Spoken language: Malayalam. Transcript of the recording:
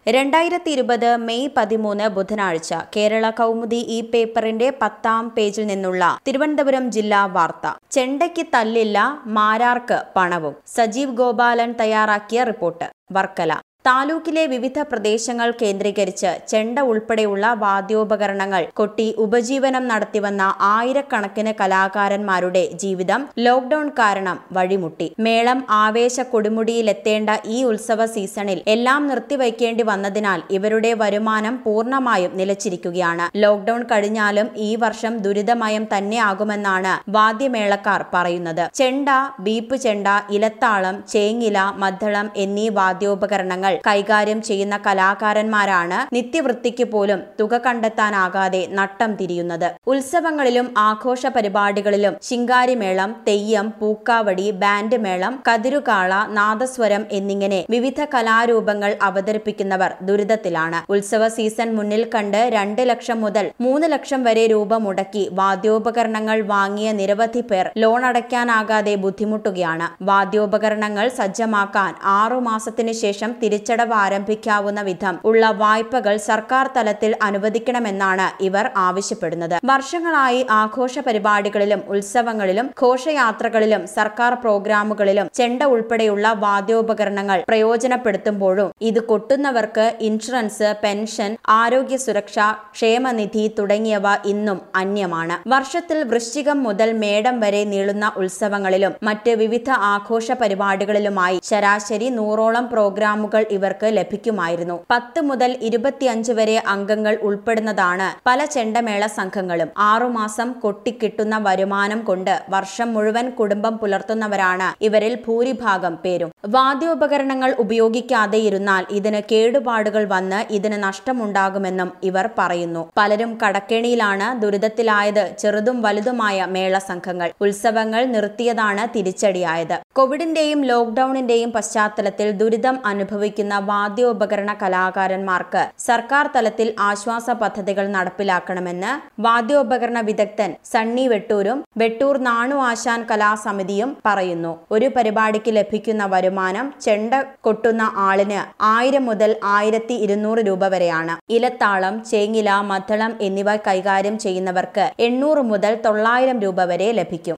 2020 മെയ് 13 ബുധനാഴ്ച കേരള കൗമുദി ഈ പേപ്പറിന്റെ 10ാം പേജിൽ നിന്നുള്ള തിരുവനന്തപുരം ജില്ലാ വാർത്ത. ചെണ്ടയ്ക്ക് തല്ലില്ല, മാരാർക്ക് പണവും. സജീവ് ഗോപാലൻ തയ്യാറാക്കിയ റിപ്പോർട്ട്. വർക്കല. താലൂക്കിലെ വിവിധ പ്രദേശങ്ങൾ കേന്ദ്രീകരിച്ച് ചെണ്ട ഉൾപ്പെടെയുള്ള വാദ്യോപകരണങ്ങൾ കൊട്ടി ഉപജീവനം നടത്തിവന്ന ആയിരക്കണക്കിന് കലാകാരന്മാരുടെ ജീവിതം ലോക്ഡൌൺ കാരണം വഴിമുട്ടി. മേളം ആവേശ കൊടുമുടിയിലെത്തേണ്ട ഈ ഉത്സവ സീസണിൽ എല്ലാം നിർത്തിവയ്ക്കേണ്ടി വന്നതിനാൽ ഇവരുടെ വരുമാനം പൂർണ്ണമായും നിലച്ചിരിക്കുകയാണ്. ലോക്ഡൌൺ കഴിഞ്ഞാലും ഈ വർഷം ദുരിതമയം തന്നെയാകുമെന്നാണ് വാദ്യമേളക്കാർ പറയുന്നത്. ചെണ്ട, ബീപ്പ് ചെണ്ട, ഇലത്താളം, ചേങ്ങില, മദ്ദളം എന്നീ വാദ്യോപകരണങ്ങൾ കൈകാര്യം ചെയ്യുന്ന കലാകാരന്മാരാണ് നിത്യവൃത്തിക്ക് പോലും തുക കണ്ടെത്താനാകാതെ നട്ടം തിരിയുന്നത്. ഉത്സവങ്ങളിലും ആഘോഷ പരിപാടികളിലും ശിങ്കാരിമേളം, തെയ്യം, പൂക്കാവടി, ബാൻഡ് മേളം, കതിരുകാള, നാദസ്വരം എന്നിങ്ങനെ വിവിധ കലാരൂപങ്ങൾ അവതരിപ്പിക്കുന്നവർ ദുരിതത്തിലാണ്. ഉത്സവ സീസൺ മുന്നിൽ കണ്ട് 2 ലക്ഷം മുതൽ 3 ലക്ഷം വരെ രൂപ മുടക്കി വാദ്യോപകരണങ്ങൾ വാങ്ങിയ നിരവധി പേർ ലോൺ അടയ്ക്കാനാകാതെ ബുദ്ധിമുട്ടുകയാണ്. വാദ്യോപകരണങ്ങൾ സജ്ജമാക്കാൻ 6 മാസത്തിന് ശേഷം തിരിച്ചടവ് ആരംഭിക്കാവുന്ന വിധം ഉള്ള വായ്പകൾ സർക്കാർ തലത്തിൽ അനുവദിക്കണമെന്നാണ് ഇവർ ആവശ്യപ്പെടുന്നത്. വർഷങ്ങളായി ആഘോഷ പരിപാടികളിലും ഉത്സവങ്ങളിലും ഘോഷയാത്രകളിലും സർക്കാർ പ്രോഗ്രാമുകളിലും ചെണ്ട ഉൾപ്പെടെയുള്ള വാദ്യോപകരണങ്ങൾ പ്രയോജനപ്പെടുത്തുമ്പോഴും ഇത് കൊട്ടുന്നവർക്ക് ഇൻഷുറൻസ്, പെൻഷൻ, ആരോഗ്യ സുരക്ഷ, ക്ഷേമനിധി തുടങ്ങിയവ ഇന്നും അന്യമാണ്. വർഷത്തിൽ വൃശ്ചികം മുതൽ മേടം വരെ നീളുന്ന ഉത്സവങ്ങളിലും മറ്റ് വിവിധ ആഘോഷ പരിപാടികളിലുമായി ശരാശരി 100ഓളം പ്രോഗ്രാമുകൾ ഇവർക്ക് ലഭിക്കുമായിരുന്നു. 10 മുതൽ 25 വരെ അംഗങ്ങൾ ഉൾപ്പെടുന്നതാണ് പല ചെണ്ടമേള സംഘങ്ങളും. 6 മാസം കൊട്ടിക്കിട്ടുന്ന വരുമാനം കൊണ്ട് വർഷം മുഴുവൻ കുടുംബം പുലർത്തുന്നവരാണ് ഇവരിൽ ഭൂരിഭാഗം പേരും. വാദ്യോപകരണങ്ങൾ ഉപയോഗിക്കാതെ ഇരുന്നാൽ ഇതിന് കേടുപാടുകൾ വന്ന് ഇതിന് നഷ്ടമുണ്ടാകുമെന്നും ഇവർ പറയുന്നു. പലരും കടക്കെണിയിലാണ്. ദുരിതത്തിലായത് ചെറുതും വലുതുമായ മേള സംഘങ്ങൾ. ഉത്സവങ്ങൾ നിർത്തിയതാണ് തിരിച്ചടിയായത്. കോവിഡിന്റെയും ലോക്ഡൌണിന്റെയും പശ്ചാത്തലത്തിൽ ദുരിതം അനുഭവിക്കുന്ന വാദ്യോപകരണ കലാകാരന്മാർക്ക് സർക്കാർ തലത്തിൽ ആശ്വാസ പദ്ധതികൾ നടപ്പിലാക്കണമെന്ന് വാദ്യോപകരണ വിദഗ്ധൻ സണ്ണി വെട്ടൂരും വെട്ടൂർ നാണു ആശാൻ കലാസമിതിയും പറയുന്നു. ഒരു പരിപാടിക്ക് ലഭിക്കുന്ന വരുമാനം ചെണ്ട കൊട്ടുന്ന ആളിന് 1000 മുതൽ 1200 രൂപ വരെയാണ്. ഇലത്താളം, ചേങ്ങില, മദ്ദളം എന്നിവ കൈകാര്യം ചെയ്യുന്നവർക്ക് 800 മുതൽ 900 രൂപ വരെ ലഭിക്കും.